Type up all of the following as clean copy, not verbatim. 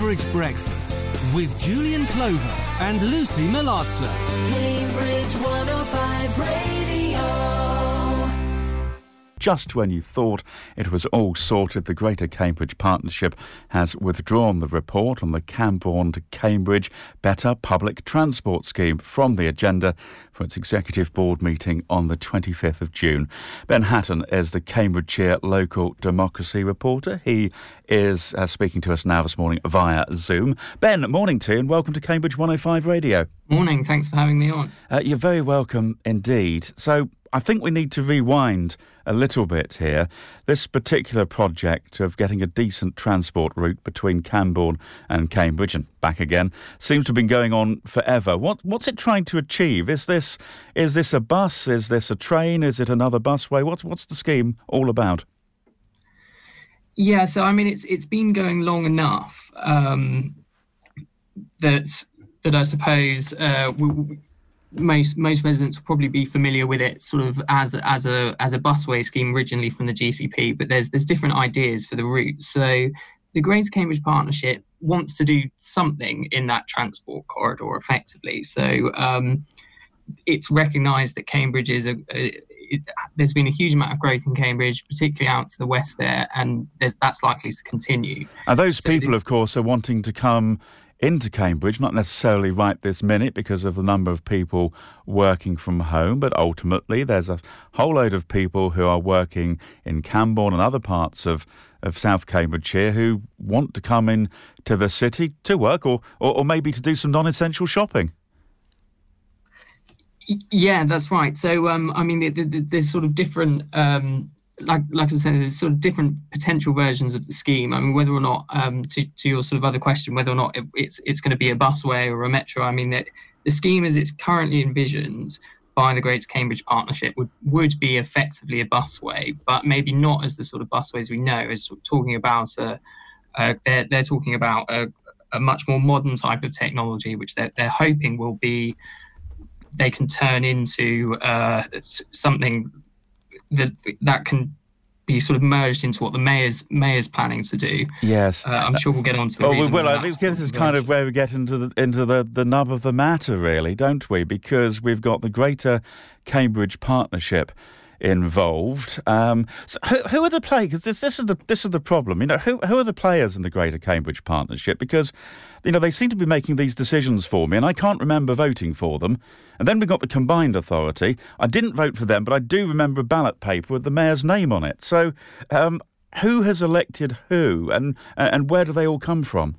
Cambridge Breakfast with Julian Clover and Lucy Malazzo. Cambridge 105 Radio. Just when you thought it was all sorted, the Greater Cambridge Partnership has withdrawn the report on the Camborne to Cambridge Better Public Transport Scheme from the agenda for its Executive Board meeting on the 25th of June. Ben Hatton is the Cambridgeshire local democracy reporter. He is speaking to us now this morning via Zoom. Ben, morning to you and welcome to Cambridge 105 Radio. Morning, thanks for having me on. You're very welcome indeed. So I think we need to rewind a little bit here. This particular project of getting a decent transport route between Camborne and Cambridge and back again seems to have been going on forever. What's it trying to achieve? Is this a bus? Is this a train? Is it another busway? What's the scheme all about? Yeah, so I mean it's been going long enough that I suppose most residents will probably be familiar with it sort of as a busway scheme originally from the GCP, but there's different ideas for the route. So the Greater Cambridge Partnership wants to do something in that transport corridor effectively. So it's recognised that Cambridge is there's been a huge amount of growth in Cambridge, particularly out to the west there, and that's likely to continue. And those people, of course, are wanting to come into Cambridge, not necessarily right this minute because of the number of people working from home, but ultimately there's a whole load of people who are working in Camborne and other parts of South Cambridgeshire who want to come in to the city to work or maybe to do some non-essential shopping. Yeah, that's right. So, I mean, there's sort of different like I was saying, there's sort of different potential versions of the scheme. I mean, whether or not, to your sort of other question, whether or not it's going to be a busway or a metro, I mean, that the scheme as it's currently envisioned by the Greater Cambridge Partnership would be effectively a busway, but maybe not as the sort of busways we know. As talking about they're talking about a much more modern type of technology, which they're hoping will be they can turn into something that can be sort of merged into what the mayor's planning to do. Yes, I'm sure we'll get on to the reason. Well, I think this is kind of where we get into the nub of the matter, really, don't we? Because we've got the Greater Cambridge Partnership involved. So who are the players? Because this is the problem. You know, who are the players in the Greater Cambridge Partnership? Because they seem to be making these decisions for me, and I can't remember voting for them. And then we got the Combined Authority. I didn't vote for them, but I do remember a ballot paper with the mayor's name on it. So, who has elected who, and where do they all come from?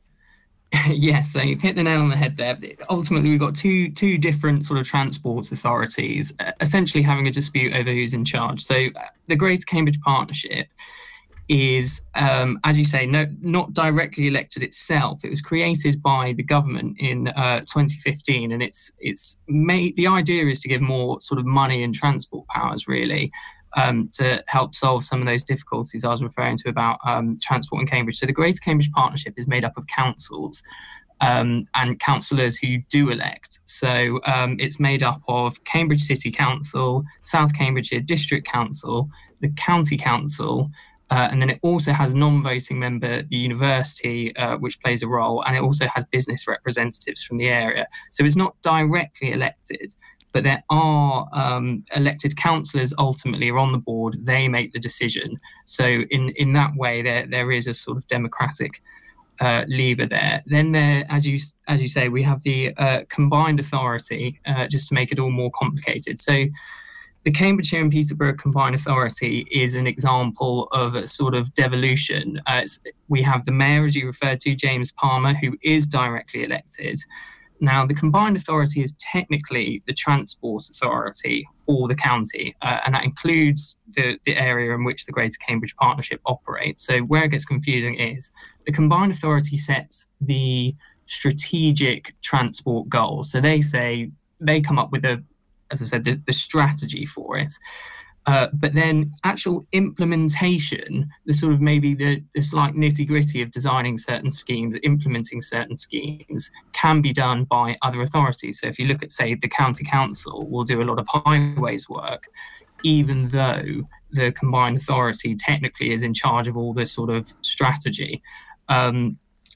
Yes, so you've hit the nail on the head there. Ultimately, we've got two different sort of transport authorities essentially having a dispute over who's in charge. So the Greater Cambridge Partnership is, as you say, not directly elected itself. It was created by the government in 2015, and the idea is to give more sort of money and transport powers, really, to help solve some of those difficulties I was referring to about transport in Cambridge. So the Greater Cambridge Partnership is made up of councils and councillors who do elect. So it's made up of Cambridge City Council, South Cambridgeshire District Council, the County Council, and then it also has a non-voting member, the university, which plays a role, and it also has business representatives from the area. So it's not directly elected, but there are elected councillors ultimately are on the board. They make the decision. So in that way, there is a sort of democratic lever there. Then there, as you say, we have the Combined Authority, just to make it all more complicated. So the Cambridgeshire and Peterborough Combined Authority is an example of a sort of devolution. We have the mayor, as you referred to, James Palmer, who is directly elected. Now, the Combined Authority is technically the transport authority for the county, and that includes the area in which the Greater Cambridge Partnership operates. So where it gets confusing is the Combined Authority sets the strategic transport goals. So they come up with as I said, the strategy for it. But then actual implementation, the sort of maybe the slight nitty-gritty of designing certain schemes, implementing certain schemes, can be done by other authorities. So if you look at, say, the County Council will do a lot of highways work, even though the Combined Authority technically is in charge of all this sort of strategy.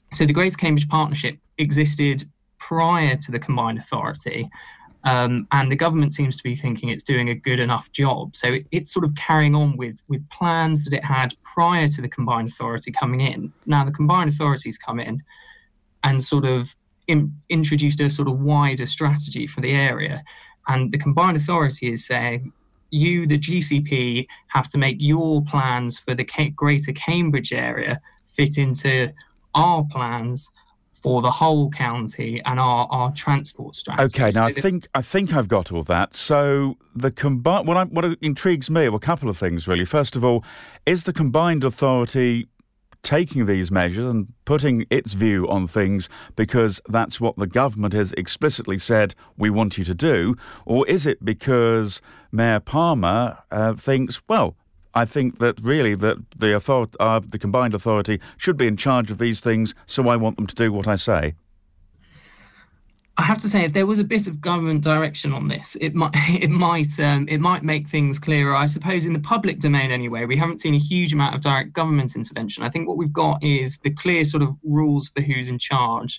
So the Greater Cambridge Partnership existed prior to the combined authority, and the government seems to be thinking it's doing a good enough job. So it's sort of carrying on with plans that it had prior to the combined authority coming in. Now the combined authorities come in and sort of introduced a sort of wider strategy for the area. And the combined authority is saying, you, the GCP, have to make your plans for the Greater Cambridge area fit into our plans for the whole county and our transport strategy. Okay, now I think I've got all that. So the what intrigues me are a couple of things really. First of all, is the combined authority taking these measures and putting its view on things because that's what the government has explicitly said we want you to do, or is it because Mayor Palmer thinks, well, I think that really that the combined authority should be in charge of these things, so I want them to do what I say? I have to say, if there was a bit of government direction on this, it might make things clearer. I suppose in the public domain anyway, we haven't seen a huge amount of direct government intervention. I think what we've got is the clear sort of rules for who's in charge,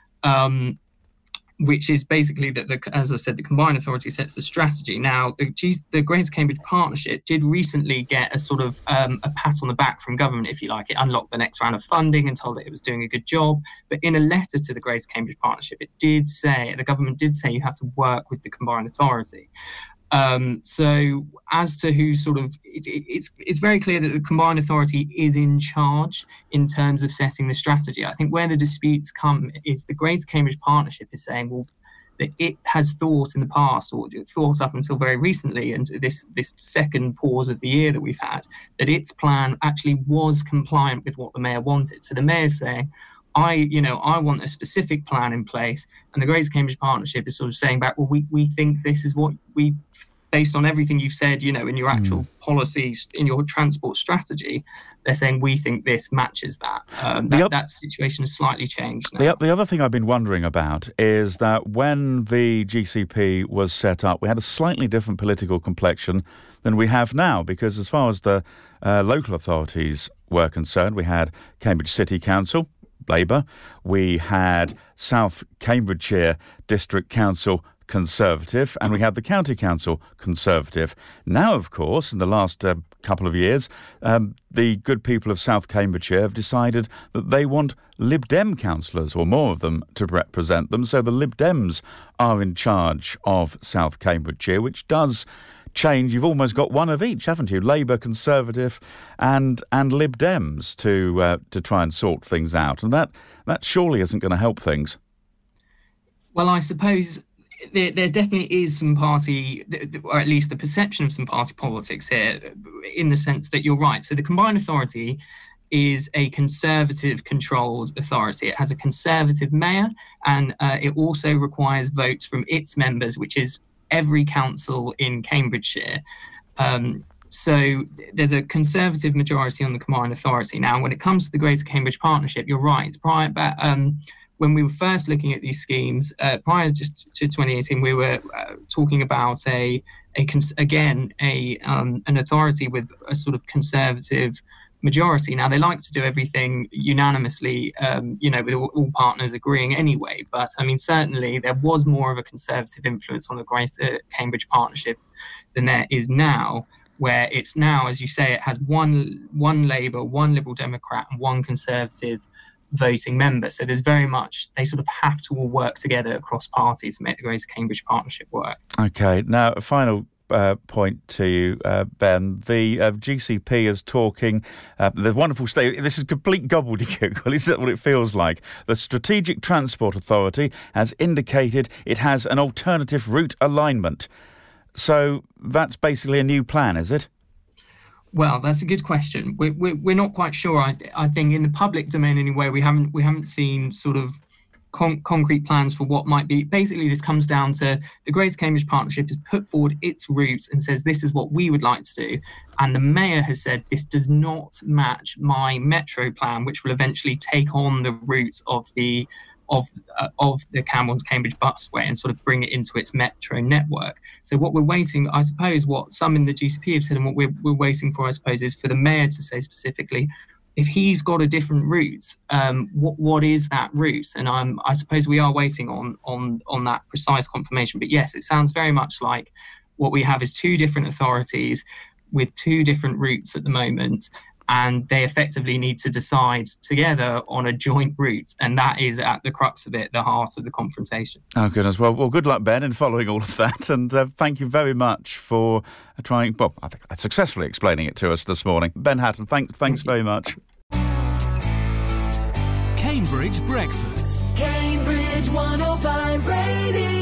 which is basically that, as I said, the combined authority sets the strategy. Now, the Greater Cambridge Partnership did recently get a sort of a pat on the back from government, if you like. It unlocked the next round of funding and told it was doing a good job. But in a letter to the Greater Cambridge Partnership, the government did say you have to work with the combined authority. So as to who sort of, it's very clear that the combined authority is in charge in terms of setting the strategy. I think where the disputes come is the Greater Cambridge Partnership is saying, well, that it has thought in the past, or thought up until very recently, and this second pause of the year that we've had, that its plan actually was compliant with what the mayor wanted. So the mayor's saying, I want a specific plan in place, and the Greater Cambridge Partnership is sort of saying back, well, we think this is what we, based on everything you've said, in your actual policies, in your transport strategy, they're saying we think this matches that. That situation has slightly changed now. The other thing I've been wondering about is that when the GCP was set up, we had a slightly different political complexion than we have now, because as far as the local authorities were concerned, we had Cambridge City Council, Labour. We had South Cambridgeshire District Council, Conservative, and we had the County Council, Conservative. Now, of course, in the last couple of years, the good people of South Cambridgeshire have decided that they want Lib Dem councillors, or more of them, to represent them. So the Lib Dems are in charge of South Cambridgeshire, which does change. You've almost got one of each, haven't you? Labour, Conservative and Lib Dems to try and sort things out. And that surely isn't going to help things. Well, I suppose there definitely is some party, or at least the perception of some party politics here, in the sense that you're right. So the combined authority is a Conservative-controlled authority. It has a Conservative mayor, and it also requires votes from its members, which is every council in Cambridgeshire. So there's a Conservative majority on the combined authority. Now, when it comes to the Greater Cambridge Partnership, you're right. When we were first looking at these schemes, prior just to 2018, we were talking about an authority with a sort of Conservative majority. Now, they like to do everything unanimously, with all partners agreeing anyway. But I mean, certainly there was more of a Conservative influence on the Greater Cambridge Partnership than there is now, where it's now, as you say, it has one Labour, one Liberal Democrat, and one Conservative voting member. So there's very much, they sort of have to all work together across parties to make the Greater Cambridge Partnership work. Okay, now a final point to you, Ben. The GCP is talking, the wonderful state, this is complete gobbledygook, well, is that what it feels like? The Strategic Transport Authority has indicated it has an alternative route alignment. So that's basically a new plan, is it? Well, that's a good question. We're not quite sure. I think in the public domain anyway, we haven't seen sort of concrete plans for what might be. Basically, this comes down to the Greater Cambridge Partnership has put forward its route and says this is what we would like to do, and the mayor has said this does not match my metro plan, which will eventually take on the route of the Camborne Cambridge busway and sort of bring it into its metro network. So what we're waiting, I suppose, what some in the GCP have said, and what we're waiting for, I suppose, is for the mayor to say specifically if he's got a different route, what is that route? And I suppose we are waiting on that precise confirmation. But yes, it sounds very much like what we have is two different authorities with two different routes at the moment, and they effectively need to decide together on a joint route, and that is at the crux of it, the heart of the confrontation. Oh, goodness. Well, good luck, Ben, in following all of that, and thank you very much for trying, well, I think successfully explaining it to us this morning. Ben Hatton, thanks very much. Cambridge Breakfast. Cambridge 105 Radio.